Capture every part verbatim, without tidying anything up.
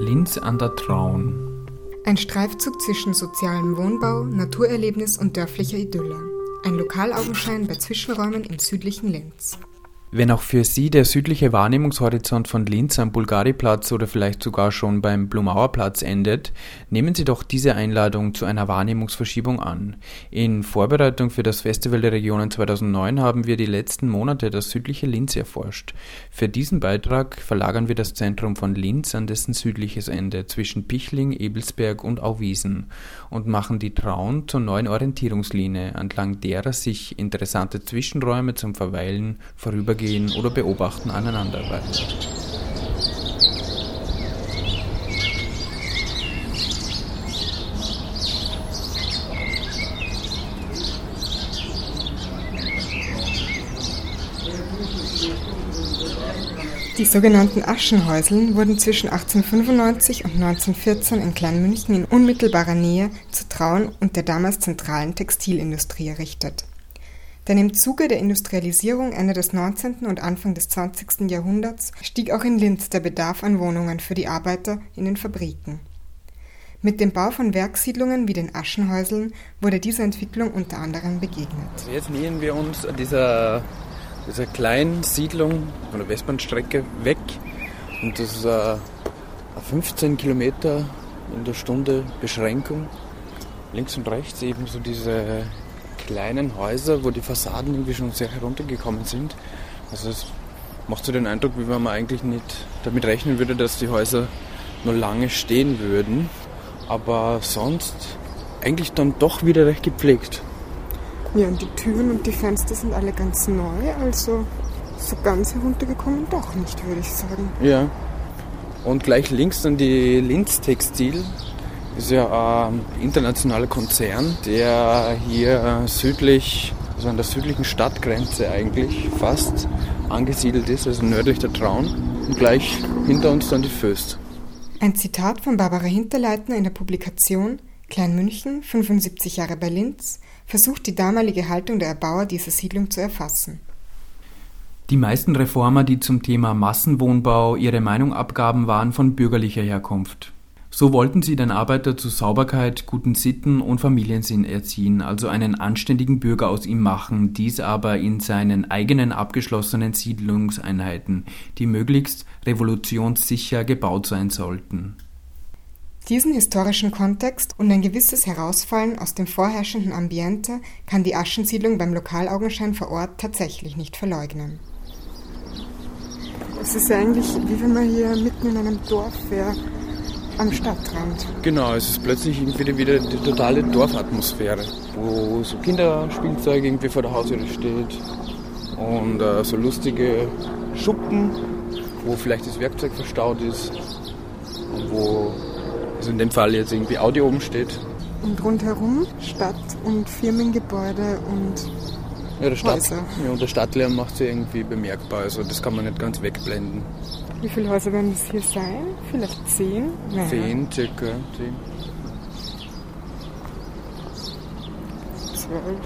Linz an der Traun. Ein Streifzug zwischen sozialem Wohnbau, Naturerlebnis und dörflicher Idylle. Ein Lokalaugenschein bei Zwischenräumen im südlichen Linz. Wenn auch für Sie der südliche Wahrnehmungshorizont von Linz am Bulgariplatz oder vielleicht sogar schon beim Blumauerplatz endet, nehmen Sie doch diese Einladung zu einer Wahrnehmungsverschiebung an. In Vorbereitung für das Festival der Regionen zweitausendneun haben wir die letzten Monate das südliche Linz erforscht. Für diesen Beitrag verlagern wir das Zentrum von Linz an dessen südliches Ende zwischen Pichling, Ebelsberg und Auwiesen und machen die Traun zur neuen Orientierungslinie, entlang derer sich interessante Zwischenräume zum Verweilen, Vorübergehen oder Beobachten aneinanderreihen. Die sogenannten Aschenhäuseln wurden zwischen achtzehnhundertfünfundneunzig und neunzehnhundertvierzehn in Kleinmünchen in unmittelbarer Nähe zu Traun und der damals zentralen Textilindustrie errichtet. Denn im Zuge der Industrialisierung Ende des neunzehnten und Anfang des zwanzigsten Jahrhunderts stieg auch in Linz der Bedarf an Wohnungen für die Arbeiter in den Fabriken. Mit dem Bau von Werkssiedlungen wie den Aschenhäuseln wurde dieser Entwicklung unter anderem begegnet. Jetzt nähern wir uns an dieser, dieser kleinen Siedlung von der Westbahnstrecke weg. Und das ist eine fünfzehn Kilometer in der Stunde Beschränkung. Links und rechts eben so diese kleinen Häuser, wo die Fassaden irgendwie schon sehr heruntergekommen sind. Also es macht so den Eindruck, wie wenn man eigentlich nicht damit rechnen würde, dass die Häuser nur lange stehen würden. Aber sonst eigentlich dann doch wieder recht gepflegt. Ja, und die Türen und die Fenster sind alle ganz neu, also so ganz heruntergekommen doch nicht, würde ich sagen. Ja, und gleich links dann die Linz Textil. Das ist ja ein internationaler Konzern, der hier südlich, also an der südlichen Stadtgrenze eigentlich fast angesiedelt ist, also nördlich der Traun. Und gleich hinter uns dann die Föst. Ein Zitat von Barbara Hinterleitner in der Publikation Kleinmünchen, fünfundsiebzig Jahre bei Linz, versucht die damalige Haltung der Erbauer dieser Siedlung zu erfassen. Die meisten Reformer, die zum Thema Massenwohnbau ihre Meinung abgaben, waren von bürgerlicher Herkunft. So wollten sie den Arbeiter zu Sauberkeit, guten Sitten und Familiensinn erziehen, also einen anständigen Bürger aus ihm machen, dies aber in seinen eigenen abgeschlossenen Siedlungseinheiten, die möglichst revolutionssicher gebaut sein sollten. Diesen historischen Kontext und ein gewisses Herausfallen aus dem vorherrschenden Ambiente kann die Aschensiedlung beim Lokalaugenschein vor Ort tatsächlich nicht verleugnen. Es ist ja eigentlich, wie wenn man hier mitten in einem Dorf wäre. Am Stadtrand. Genau, es ist plötzlich irgendwie wieder die totale Dorfatmosphäre, wo so Kinderspielzeug irgendwie vor der Haustür steht und äh, so lustige Schuppen, wo vielleicht das Werkzeug verstaut ist und wo, also in dem Fall jetzt irgendwie Audi oben steht. Und rundherum Stadt- und Firmengebäude und ja, der Stadt, Häuser. Ja, und der Stadtlärm macht sich irgendwie bemerkbar, also das kann man nicht ganz wegblenden. Wie viele Häuser werden das hier sein? Vielleicht zehn? Nein. Zehn, circa. Zehn. Zwölf.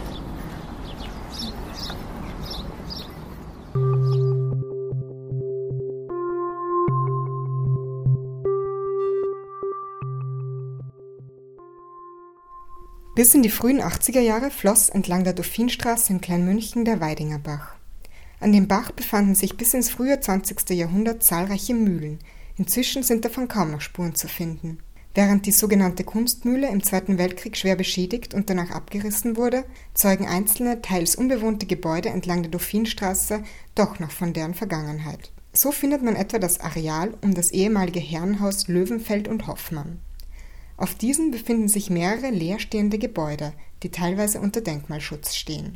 Bis in die frühen achtziger Jahre floss entlang der Dauphinstraße in Kleinmünchen der Weidinger Bach. An dem Bach befanden sich bis ins frühe zwanzigste Jahrhundert zahlreiche Mühlen. Inzwischen sind davon kaum noch Spuren zu finden. Während die sogenannte Kunstmühle im Zweiten Weltkrieg schwer beschädigt und danach abgerissen wurde, zeugen einzelne, teils unbewohnte Gebäude entlang der Dauphinstraße doch noch von deren Vergangenheit. So findet man etwa das Areal um das ehemalige Herrenhaus Löwenfeld und Hoffmann. Auf diesen befinden sich mehrere leerstehende Gebäude, die teilweise unter Denkmalschutz stehen.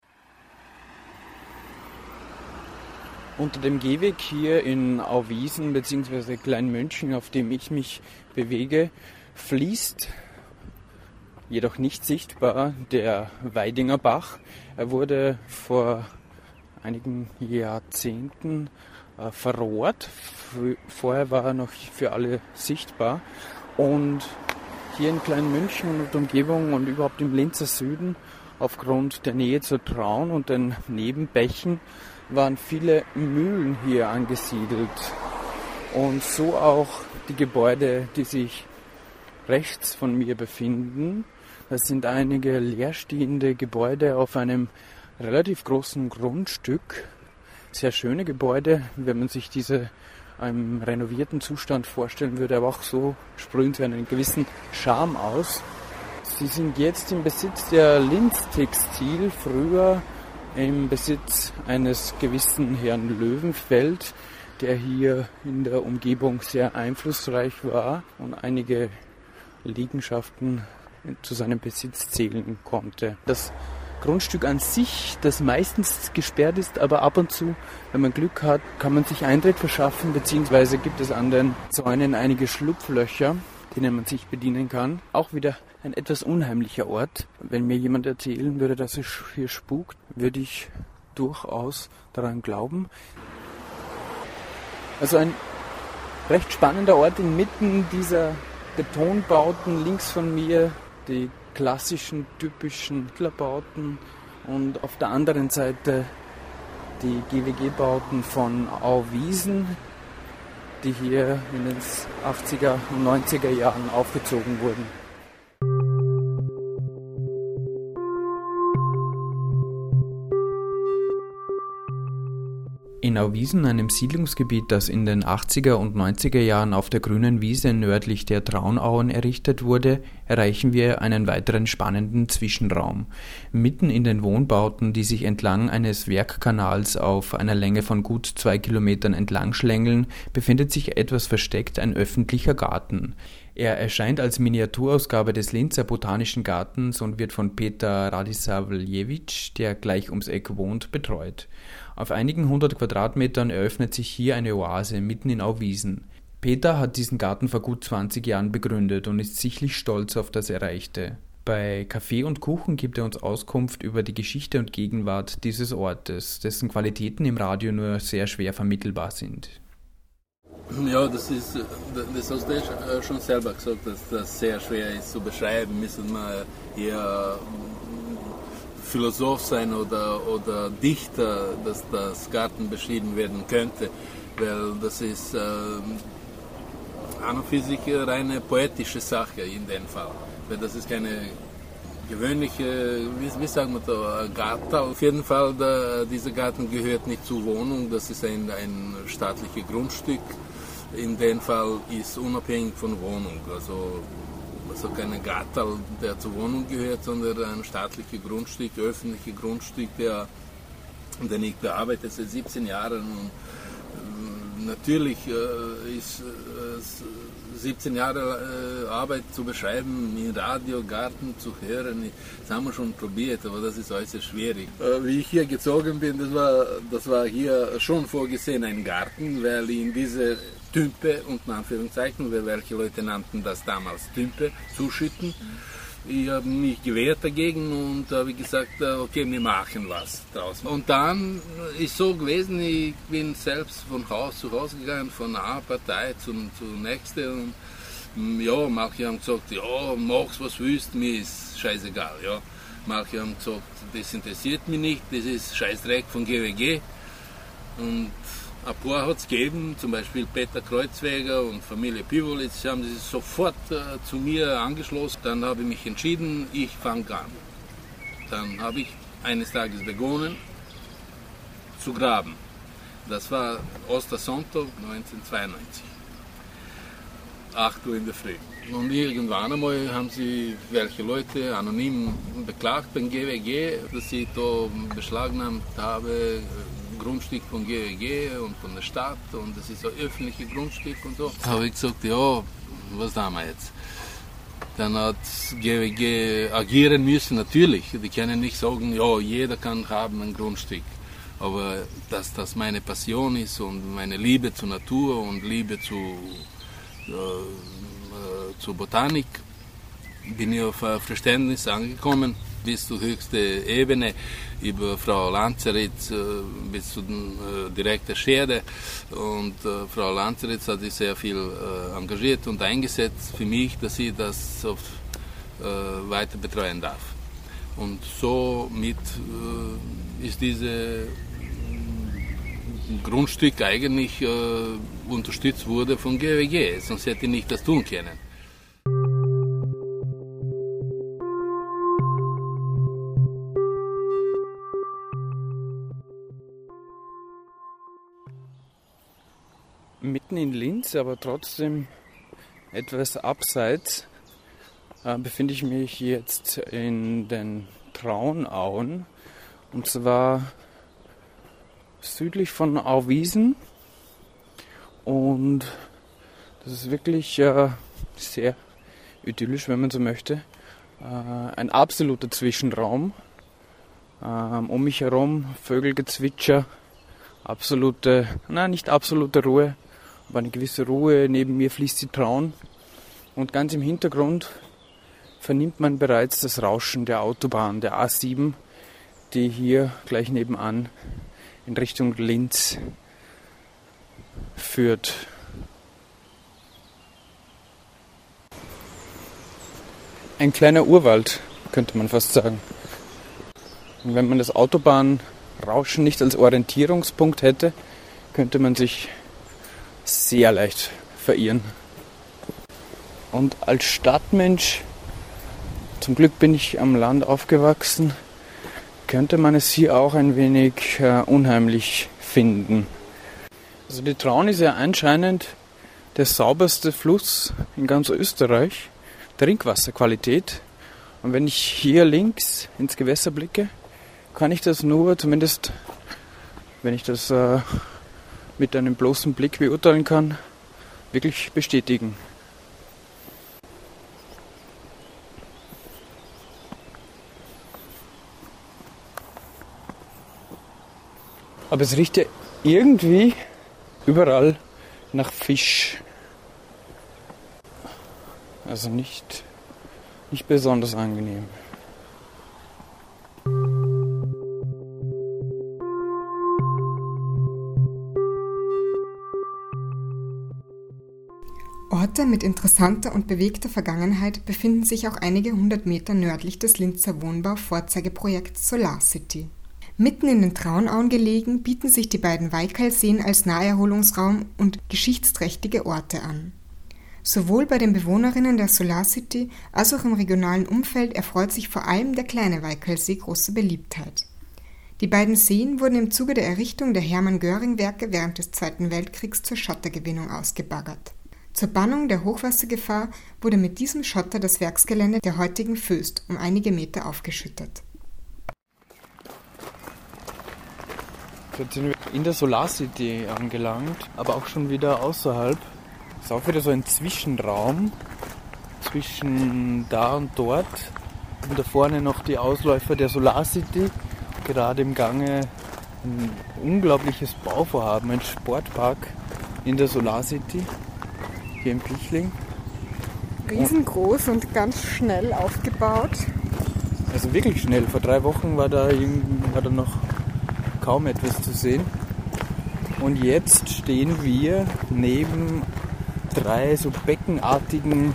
Unter dem Gehweg hier in Auwiesen bzw. Kleinmünchen, auf dem ich mich bewege, fließt, jedoch nicht sichtbar, der Weidinger Bach. Er wurde vor einigen Jahrzehnten äh, verrohrt. Vorher war er noch für alle sichtbar. Und hier in Kleinmünchen und Umgebung und überhaupt im Linzer Süden, aufgrund der Nähe zur Traun und den Nebenbächen, waren viele Mühlen hier angesiedelt. Und so auch die Gebäude, die sich rechts von mir befinden. Das sind einige leerstehende Gebäude auf einem relativ großen Grundstück. Sehr schöne Gebäude, wenn man sich diese im renovierten Zustand vorstellen würde, aber auch so sprühen sie einen gewissen Charme aus. Sie sind jetzt im Besitz der Linz Textil, früher im Besitz eines gewissen Herrn Löwenfeld, der hier in der Umgebung sehr einflussreich war und einige Liegenschaften zu seinem Besitz zählen konnte. Das Grundstück an sich, das meistens gesperrt ist, aber ab und zu, wenn man Glück hat, kann man sich Eintritt verschaffen, beziehungsweise gibt es an den Zäunen einige Schlupflöcher, denen man sich bedienen kann. Auch wieder ein etwas unheimlicher Ort. Wenn mir jemand erzählen würde, dass es hier spukt, würde ich durchaus daran glauben. Also ein recht spannender Ort inmitten dieser Betonbauten, links von mir die klassischen, typischen Hitlerbauten und auf der anderen Seite die G W G-Bauten von Auwiesen, die hier in den achtziger und neunziger Jahren aufgezogen wurden. In Auwiesen, einem Siedlungsgebiet, das in den achtziger und neunziger Jahren auf der grünen Wiese nördlich der Traunauen errichtet wurde, erreichen wir einen weiteren spannenden Zwischenraum. Mitten in den Wohnbauten, die sich entlang eines Werkkanals auf einer Länge von gut zwei Kilometern entlang schlängeln, befindet sich etwas versteckt ein öffentlicher Garten. Er erscheint als Miniaturausgabe des Linzer Botanischen Gartens und wird von Peter Radisavljevic, der gleich ums Eck wohnt, betreut. Auf einigen hundert Quadratmetern eröffnet sich hier eine Oase mitten in Auwiesen. Peter hat diesen Garten vor gut zwanzig Jahren begründet und ist sichtlich stolz auf das Erreichte. Bei Kaffee und Kuchen gibt er uns Auskunft über die Geschichte und Gegenwart dieses Ortes, dessen Qualitäten im Radio nur sehr schwer vermittelbar sind. Ja, das ist, das hast du schon selber gesagt, dass das sehr schwer ist zu beschreiben. Müssen wir eher Philosoph sein oder, oder Dichter, dass das Garten beschrieben werden könnte, weil das ist äh, an und für sich eine reine poetische Sache in dem Fall. Weil das ist keine gewöhnliche, wie, wie sagen wir da, Garten. Auf jeden Fall, da, dieser Garten gehört nicht zur Wohnung, das ist ein, ein staatliches Grundstück. In dem Fall ist unabhängig von Wohnung, also, also kein Garten, der zur Wohnung gehört, sondern ein staatliches Grundstück, öffentliches Grundstück, der, den ich bearbeite seit siebzehn Jahren. Und, äh, natürlich äh, ist äh, siebzehn Jahre äh, Arbeit zu beschreiben, im Radio, Garten zu hören, das haben wir schon probiert, aber das ist äußerst schwierig. Äh, wie ich hier gezogen bin, das war, das war hier schon vorgesehen, ein Garten, weil in diese Tümpe, unter Anführungszeichen, weil welche Leute nannten das damals Tümpe, zuschütten. Ich habe mich gewehrt dagegen und habe gesagt, okay, wir machen was draus. Und dann ist so gewesen, ich bin selbst von Haus zu Haus gegangen, von einer Partei zum, zur nächsten. Und ja, manche haben gesagt, ja, mach's was willst, mir ist scheißegal. Ja. Manche haben gesagt, das interessiert mich nicht, das ist Scheißdreck von G W G. Und ein paar hat es gegeben, zum Beispiel Peter Kreuzweger und Familie Pivolitz, haben sich sofort äh, zu mir angeschlossen. Dann habe ich mich entschieden, ich fange an. Dann habe ich eines Tages begonnen zu graben. Das war Ostersonntag neunzehnhundertzweiundneunzig, acht Uhr in der Früh. Und irgendwann einmal haben sie welche Leute anonym beklagt beim G W G, dass ich da beschlagnahmt habe, Grundstück von G W G und von der Stadt und das ist ein öffentliches Grundstück und so. Da habe ich gesagt, ja, was haben wir jetzt? Dann hat G W G agieren müssen, natürlich. Die können nicht sagen, ja, jeder kann haben ein Grundstück. Aber dass das meine Passion ist und meine Liebe zur Natur und Liebe zu, äh, äh, zur Botanik, bin ich auf ein Verständnis angekommen, bis zur höchsten Ebene, über Frau Lanzeritz äh, bis zu den äh, direkten Scherde. Und äh, Frau Lanzeritz hat sich sehr viel äh, engagiert und eingesetzt für mich, dass sie das auf, äh, weiter betreuen darf. Und somit äh, ist diese Grundstück eigentlich äh, unterstützt wurde von G W G, sonst hätte ich nicht das tun können. Mitten in Linz, aber trotzdem etwas abseits, äh, befinde ich mich jetzt in den Traunauen, und zwar südlich von Auwiesen, und das ist wirklich äh, sehr idyllisch, wenn man so möchte. Äh, ein absoluter Zwischenraum, ähm, um mich herum Vögelgezwitscher, absolute, nein, nicht absolute Ruhe, aber eine gewisse Ruhe. Neben mir fließt die Traun und ganz im Hintergrund vernimmt man bereits das Rauschen der Autobahn, der A sieben, die hier gleich nebenan in Richtung Linz führt. Ein kleiner Urwald, könnte man fast sagen. Und wenn man das Autobahnrauschen nicht als Orientierungspunkt hätte, könnte man sich sehr leicht verirren. Und als Stadtmensch, zum Glück bin ich am Land aufgewachsen, könnte man es hier auch ein wenig äh, unheimlich finden. Also die Traun ist ja anscheinend der sauberste Fluss in ganz Österreich, Trinkwasserqualität. Und wenn ich hier links ins Gewässer blicke, kann ich das nur, zumindest wenn ich das äh, mit einem bloßen Blick beurteilen kann, wirklich bestätigen. Aber es riecht ja irgendwie überall nach Fisch. Also nicht, nicht besonders angenehm. Orte mit interessanter und bewegter Vergangenheit befinden sich auch einige hundert Meter nördlich des Linzer Wohnbau-Vorzeigeprojekts SolarCity. Mitten in den Traunauen gelegen, bieten sich die beiden Weikalseen als Naherholungsraum und geschichtsträchtige Orte an. Sowohl bei den Bewohnerinnen der SolarCity als auch im regionalen Umfeld erfreut sich vor allem der kleine Weikalsee große Beliebtheit. Die beiden Seen wurden im Zuge der Errichtung der Hermann-Göring-Werke während des Zweiten Weltkriegs zur Schottergewinnung ausgebaggert. Zur Bannung der Hochwassergefahr wurde mit diesem Schotter das Werksgelände der heutigen Föst um einige Meter aufgeschüttet. Jetzt sind wir in der SolarCity angelangt, aber auch schon wieder außerhalb. Das ist auch wieder so ein Zwischenraum zwischen da und dort. Und da vorne noch die Ausläufer der SolarCity. Gerade im Gange ein unglaubliches Bauvorhaben, ein Sportpark in der SolarCity, hier in Pichling. Riesengroß und ganz schnell aufgebaut. Also wirklich schnell. Vor drei Wochen war da, war da noch kaum etwas zu sehen. Und jetzt stehen wir neben drei so beckenartigen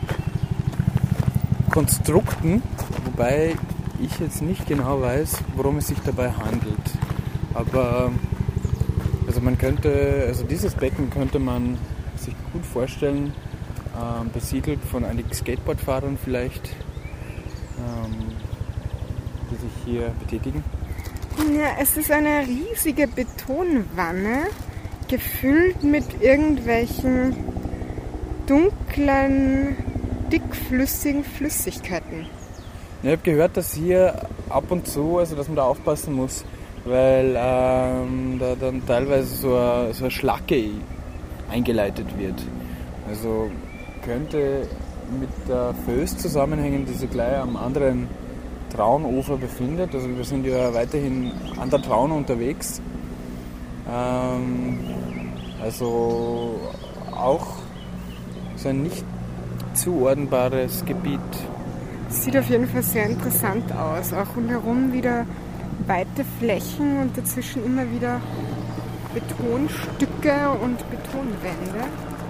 Konstrukten, wobei ich jetzt nicht genau weiß, worum es sich dabei handelt. Aber also man könnte, also dieses Becken könnte man sich gut vorstellen, äh, besiedelt von einigen Skateboardfahrern vielleicht, ähm, die sich hier betätigen. Ja, es ist eine riesige Betonwanne, gefüllt mit irgendwelchen dunklen, dickflüssigen Flüssigkeiten. Ich habe gehört, dass hier ab und zu, also dass man da aufpassen muss, weil ähm, da dann teilweise so eine, so eine Schlacke eingeleitet wird. Also könnte mit der Föst zusammenhängen, die sich gleich am anderen Traunufer befindet. Also wir sind ja weiterhin an der Traun unterwegs. Ähm, also auch so ein nicht zuordnbares Gebiet. Sieht auf jeden Fall sehr interessant aus. Auch rundherum wieder weite Flächen und dazwischen immer wieder Betonstücke und Betonwände.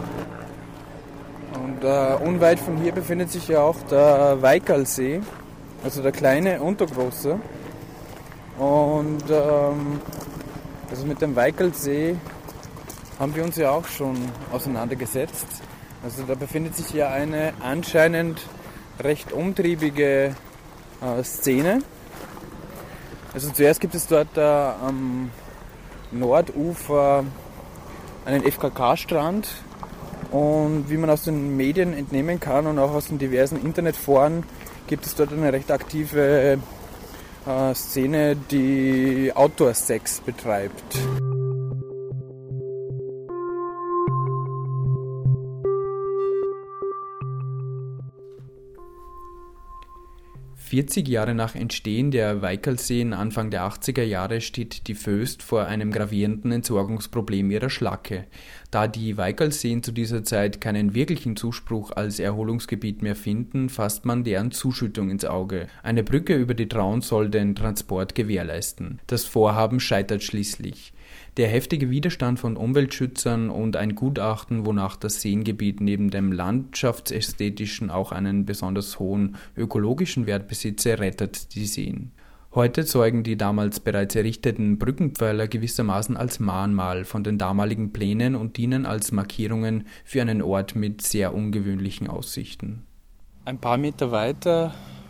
Und äh, unweit von hier befindet sich ja auch der Weikalsee, also der kleine und der große. Und ähm, Also mit dem Weichelsee haben wir uns ja auch schon auseinandergesetzt. Also da befindet sich ja eine anscheinend recht umtriebige äh, Szene. Also zuerst gibt es dort äh, am Nordufer einen F K K-Strand und wie man aus den Medien entnehmen kann und auch aus den diversen Internetforen gibt es dort eine recht aktive äh, Szene, die Outdoor-Sex betreibt. vierzig Jahre nach Entstehen der Weichelseen Anfang der achtziger Jahre steht die Voest vor einem gravierenden Entsorgungsproblem ihrer Schlacke. Da die Weichelseen zu dieser Zeit keinen wirklichen Zuspruch als Erholungsgebiet mehr finden, fasst man deren Zuschüttung ins Auge. Eine Brücke über die Traun soll den Transport gewährleisten. Das Vorhaben scheitert schließlich. Der heftige Widerstand von Umweltschützern und ein Gutachten, wonach das Seengebiet neben dem landschaftsästhetischen auch einen besonders hohen ökologischen Wert besitze, rettet die Seen. Heute zeugen die damals bereits errichteten Brückenpfeiler gewissermaßen als Mahnmal von den damaligen Plänen und dienen als Markierungen für einen Ort mit sehr ungewöhnlichen Aussichten. Ein paar Meter weiter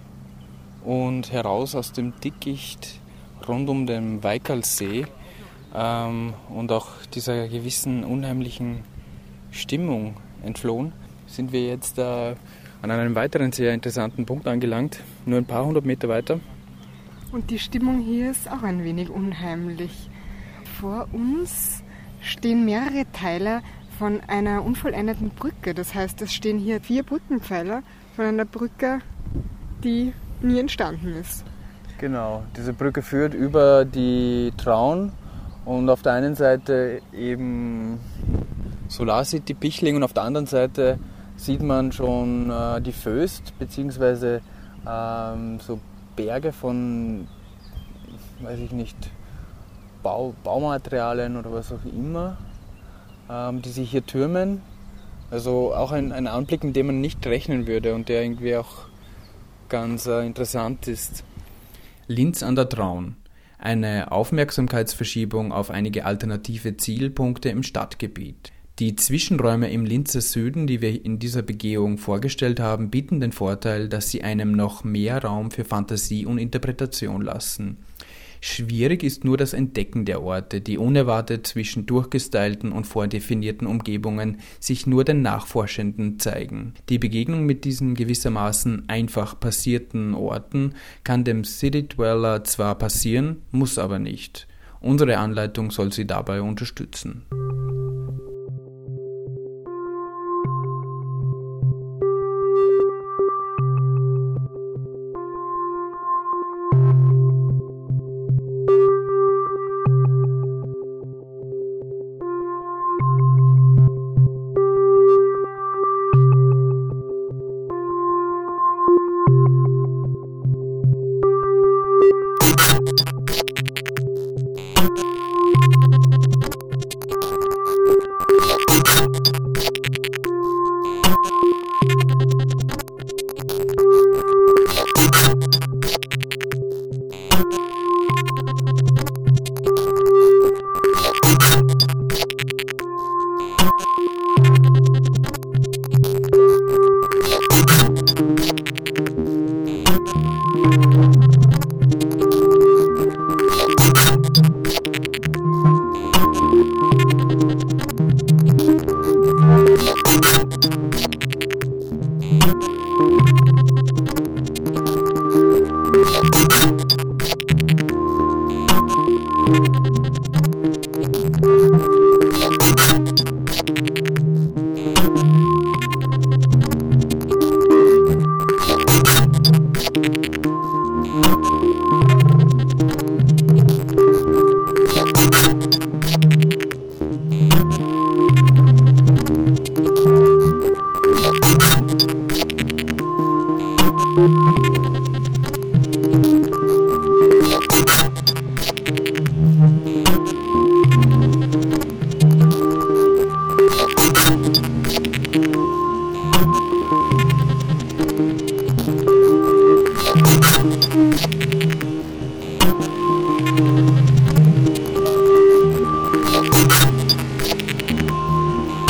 und heraus aus dem Dickicht rund um den Weichelsee ähm, und auch dieser gewissen unheimlichen Stimmung entflohen, sind wir jetzt äh, an einem weiteren sehr interessanten Punkt angelangt, nur ein paar hundert Meter weiter. Und die Stimmung hier ist auch ein wenig unheimlich. Vor uns stehen mehrere Teile von einer unvollendeten Brücke. Das heißt, es stehen hier vier Brückenpfeiler von einer Brücke, die nie entstanden ist. Genau, diese Brücke führt über die Traun und auf der einen Seite eben Solar City Pichling und auf der anderen Seite sieht man schon äh, die Voest, beziehungsweise ähm, so Berge von, weiß ich nicht, Bau, Baumaterialien oder was auch immer, ähm, die sich hier türmen. Also auch ein, ein Anblick, mit dem man nicht rechnen würde und der irgendwie auch ganz äh, interessant ist. Linz an der Traun. Eine Aufmerksamkeitsverschiebung auf einige alternative Zielpunkte im Stadtgebiet. Die Zwischenräume im Linzer Süden, die wir in dieser Begehung vorgestellt haben, bieten den Vorteil, dass sie einem noch mehr Raum für Fantasie und Interpretation lassen. Schwierig ist nur das Entdecken der Orte, die unerwartet zwischen durchgestylten und vordefinierten Umgebungen sich nur den Nachforschenden zeigen. Die Begegnung mit diesen gewissermaßen einfach passierten Orten kann dem City-Dweller zwar passieren, muss aber nicht. Unsere Anleitung soll sie dabei unterstützen.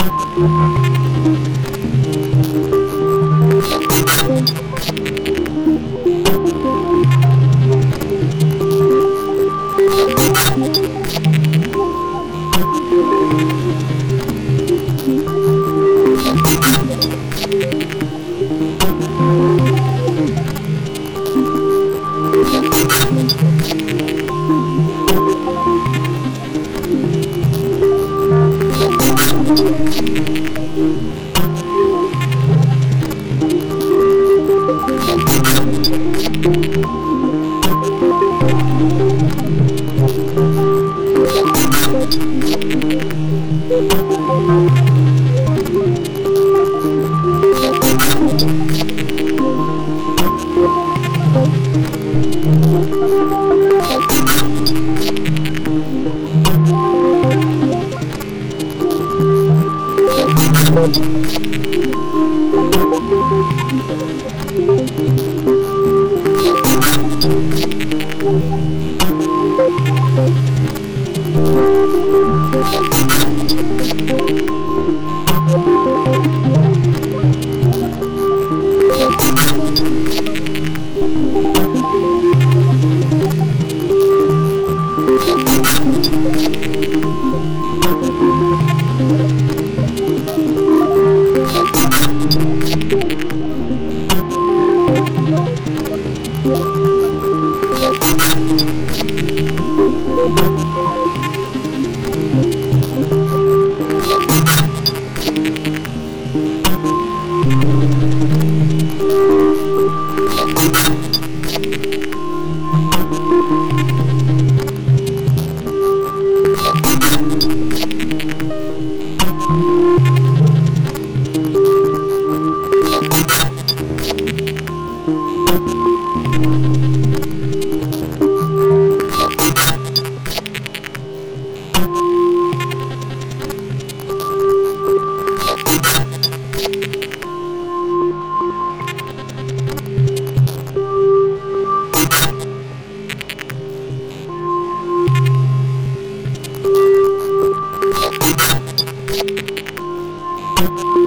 Thank you.